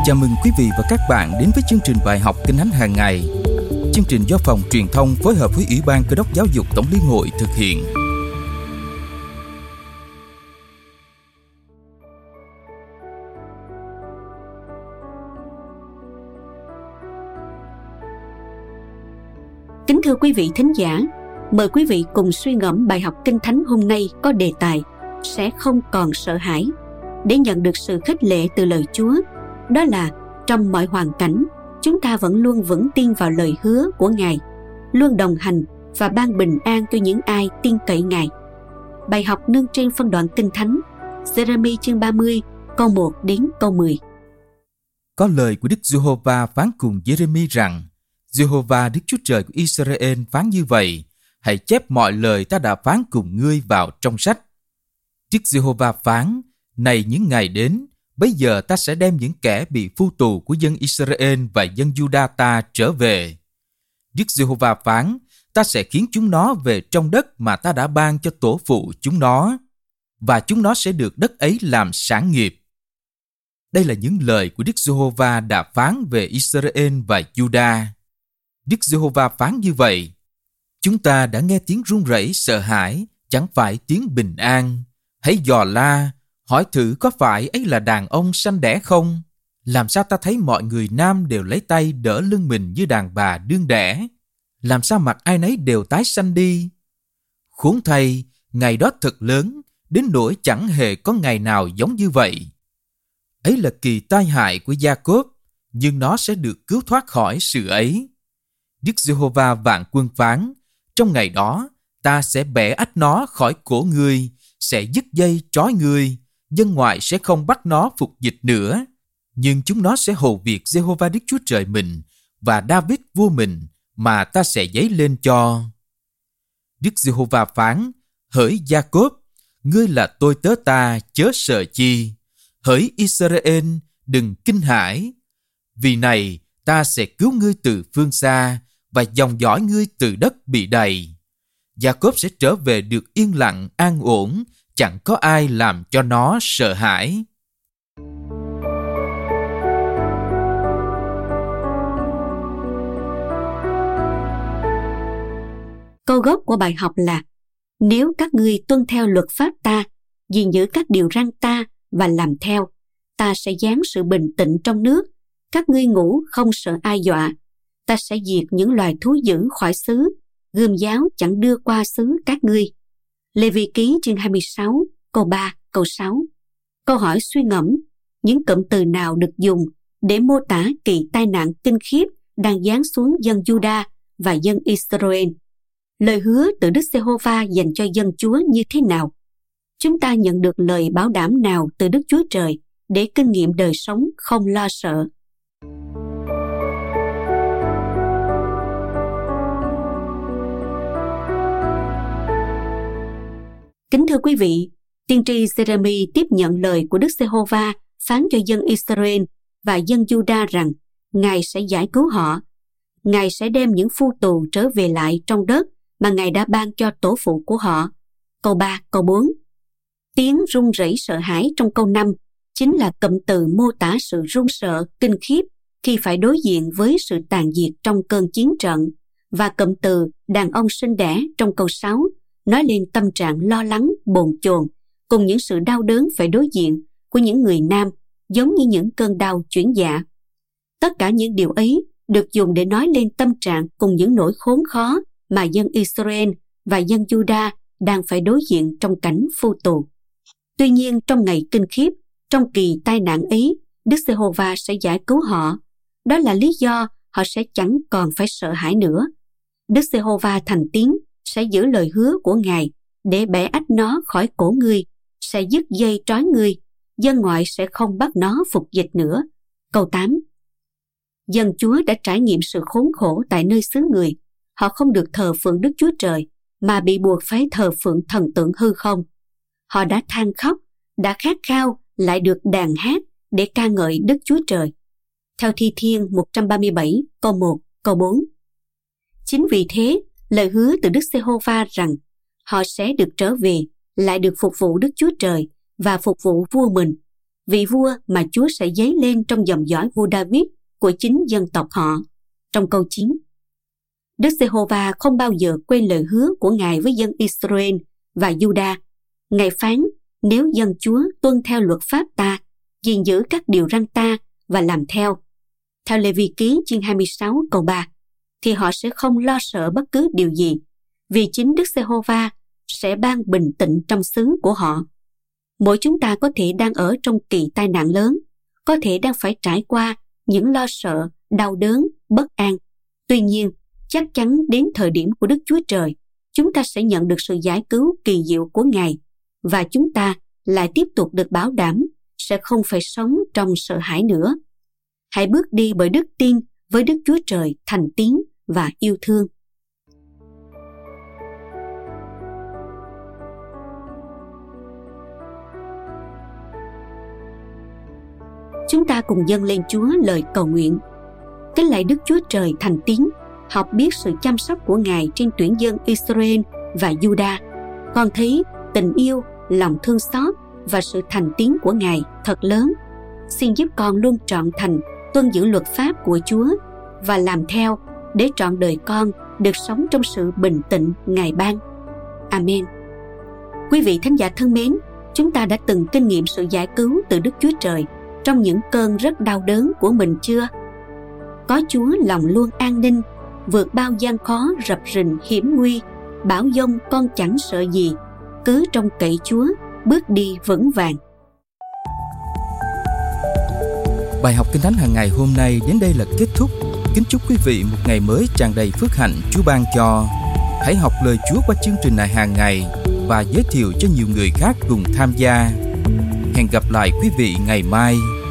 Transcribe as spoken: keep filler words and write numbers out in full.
Chào mừng quý vị và các bạn đến với chương trình bài học Kinh Thánh hàng ngày. Chương trình do Phòng Truyền thông phối hợp với Ủy ban Cơ đốc Giáo dục Tổng liên hội thực hiện. Kính thưa quý vị thính giả, mời quý vị cùng suy ngẫm bài học Kinh Thánh hôm nay có đề tài Sẽ không còn sợ hãi, để nhận được sự khích lệ từ lời Chúa. Đó là trong mọi hoàn cảnh, chúng ta vẫn luôn vững tin vào lời hứa của Ngài, luôn đồng hành và ban bình an cho những ai tin cậy Ngài. Bài học nương trên phân đoạn Kinh Thánh Giê-rê-mi chương ba mươi, câu một đến câu mười. Có lời của Đức Giê-hô-va phán cùng Giê-rê-mi rằng: Giê-hô-va Đức Chúa Trời của Israel phán như vậy: hãy chép mọi lời ta đã phán cùng ngươi vào trong sách. Đức Giê-hô-va phán: này những ngày đến, bây giờ ta sẽ đem những kẻ bị phu tù của dân Israel và dân Giu-đa ta trở về. Đức Giê-hô-va phán: ta sẽ khiến chúng nó về trong đất mà ta đã ban cho tổ phụ chúng nó, và chúng nó sẽ được đất ấy làm sản nghiệp. Đây là những lời của Đức Giê-hô-va đã phán về Israel và Giu-đa. Đức Giê-hô-va phán như vậy: chúng ta đã nghe tiếng run rẩy sợ hãi, chẳng phải tiếng bình an. Hãy dò la, hỏi thử có phải ấy là đàn ông sanh đẻ không? Làm sao ta thấy mọi người nam đều lấy tay đỡ lưng mình như đàn bà đương đẻ? Làm sao mặt ai nấy đều tái xanh đi? Khốn thay, ngày đó thật lớn, đến nỗi chẳng hề có ngày nào giống như vậy. Ấy là kỳ tai hại của Gia-cốp, nhưng nó sẽ được cứu thoát khỏi sự ấy. Đức Giê-hô-va vạn quân phán: trong ngày đó, ta sẽ bẻ ách nó khỏi cổ ngươi, sẽ dứt dây trói ngươi, dân ngoại sẽ không bắt nó phục dịch nữa, nhưng chúng nó sẽ hầu việc Giê-hô-va Đức Chúa Trời mình và Đa-vít vua mình mà ta sẽ dấy lên cho. Đức Giê-hô-va phán: hỡi Gia-cốp, ngươi là tôi tớ ta, chớ sợ chi. Hỡi Israel, đừng kinh hãi. Vì này, ta sẽ cứu ngươi từ phương xa và dòng dõi ngươi từ đất bị đầy. Gia-cốp sẽ trở về được yên lặng an ổn, chẳng có ai làm cho nó sợ hãi. Câu gốc của bài học là: nếu các ngươi tuân theo luật pháp ta, gìn giữ các điều răn ta và làm theo, ta sẽ giáng sự bình tĩnh trong nước. Các ngươi ngủ không sợ ai dọa. Ta sẽ diệt những loài thú dữ khỏi xứ, gươm giáo chẳng đưa qua xứ các ngươi. Lê-vi ký chương hai mươi sáu, câu ba, câu sáu. Câu hỏi suy ngẫm: những cụm từ nào được dùng để mô tả kỳ tai nạn kinh khiếp đang giáng xuống dân Giu-đa và dân Israel? Lời hứa từ Đức Giê-hô-va dành cho dân Chúa như thế nào? Chúng ta nhận được lời bảo đảm nào từ Đức Chúa Trời để kinh nghiệm đời sống không lo sợ? Kính thưa quý vị, tiên tri Giê-rê-mi tiếp nhận lời của Đức Giê-hô-va phán cho dân Israel và dân Giu-đa rằng Ngài sẽ giải cứu họ. Ngài sẽ đem những phu tù trở về lại trong đất mà Ngài đã ban cho tổ phụ của họ. Câu ba, câu bốn. Tiếng run rẩy sợ hãi trong câu năm chính là cụm từ mô tả sự run sợ, kinh khiếp khi phải đối diện với sự tàn diệt trong cơn chiến trận, và cụm từ đàn ông sinh đẻ trong câu sáu nói lên tâm trạng lo lắng, bồn chồn cùng những sự đau đớn phải đối diện của những người nam, giống như những cơn đau chuyển dạ. Tất cả những điều ấy được dùng để nói lên tâm trạng cùng những nỗi khốn khó mà dân Israel và dân Giu-đa đang phải đối diện trong cảnh phu tù. Tuy nhiên, trong ngày kinh khiếp, trong kỳ tai nạn ấy, Đức Giê-hô-va sẽ giải cứu họ. Đó là lý do họ sẽ chẳng còn phải sợ hãi nữa. Đức Giê-hô-va thành tín sẽ giữ lời hứa của Ngài để bẻ ách nó khỏi cổ ngươi, sẽ dứt dây trói ngươi, dân ngoại sẽ không bắt nó phục dịch nữa. Câu tám. Dân Chúa đã trải nghiệm sự khốn khổ tại nơi xứ người. Họ không được thờ phượng Đức Chúa Trời, mà bị buộc phải thờ phượng thần tượng hư không. Họ đã than khóc, đã khát khao lại được đàn hát để ca ngợi Đức Chúa Trời. Theo Thi Thiên một trăm ba mươi bảy, câu một, câu bốn. Chính vì thế, lời hứa từ Đức Giê-hô-va rằng họ sẽ được trở về, lại được phục vụ Đức Chúa Trời và phục vụ vua mình, vị vua mà Chúa sẽ giấy lên trong dòng dõi vua David của chính dân tộc họ. Trong câu chín, Đức Giê-hô-va không bao giờ quên lời hứa của Ngài với dân Israel và Juda. Ngài phán, nếu dân Chúa tuân theo luật pháp ta, gìn giữ các điều răn ta và làm theo, theo Lê-vi ký chương hai mươi sáu câu ba, thì họ sẽ không lo sợ bất cứ điều gì, vì chính Đức Giê-hô-va sẽ ban bình tĩnh trong xứ của họ. Mỗi chúng ta có thể đang ở trong kỳ tai nạn lớn, có thể đang phải trải qua những lo sợ, đau đớn, bất an. Tuy nhiên, chắc chắn đến thời điểm của Đức Chúa Trời, chúng ta sẽ nhận được sự giải cứu kỳ diệu của Ngài, và chúng ta lại tiếp tục được bảo đảm sẽ không phải sống trong sợ hãi nữa. Hãy bước đi bởi đức tin với Đức Chúa Trời thành tín và yêu thương. Chúng ta cùng dâng lên Chúa lời cầu nguyện. Kính lạy Đức Chúa Trời thành tín, học biết sự chăm sóc của Ngài trên tuyển dân Israel và Juda. Con thấy tình yêu, lòng thương xót và sự thành tín của Ngài thật lớn. Xin giúp con luôn trọn thành tuân giữ luật pháp của Chúa và làm theo, để trọn đời con được sống trong sự bình tĩnh Ngài ban. Amen. Quý vị thính giả thân mến, chúng ta đã từng kinh nghiệm sự giải cứu từ Đức Chúa Trời trong những cơn rất đau đớn của mình chưa? Có Chúa lòng luôn an ninh, vượt bao gian khó rập rình hiểm nguy, bão giông con chẳng sợ gì, cứ trông cậy Chúa, bước đi vững vàng. Bài học Kinh Thánh hàng ngày hôm nay đến đây là kết thúc. Kính chúc quý vị một ngày mới tràn đầy phước hạnh Chúa ban cho. Hãy học lời Chúa qua chương trình này hàng ngày và giới thiệu cho nhiều người khác cùng tham gia. Hẹn gặp lại quý vị ngày mai.